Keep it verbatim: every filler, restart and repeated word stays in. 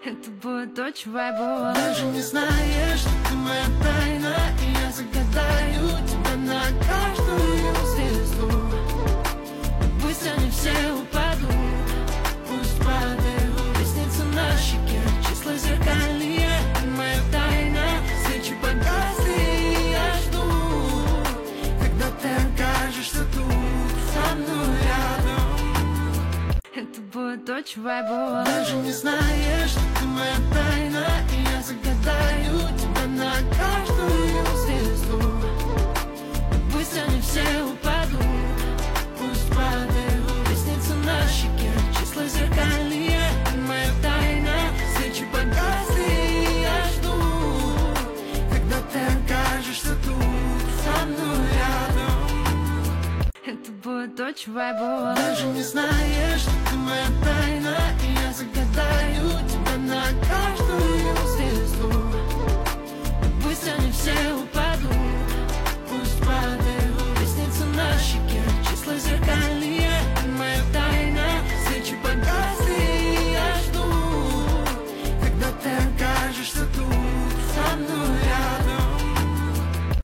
Это будет очень вайбово. Даже не знаешь, что ты моя тайна, и я загадаю тебя на каждую звезду. Пусть они все упадут, пусть падают ресницы на щеке, числа зеркальные. Моя тайна, свечи погасли, и я жду, когда ты окажешься тут со мной рядом. Это будет очень вайбово. Даже не знаешь, что ты моя тайна, и я загадаю тебя на каждую звезду. Пусть они все упадут, пусть падают ресницы на щеке, числа зеркальные. Моя тайна, свечи погасли, и я жду, когда ты окажешься тут со мной рядом. Это будет очень вайбово. Даже не знаешь, что ты моя тайна, и я загадаю тебя на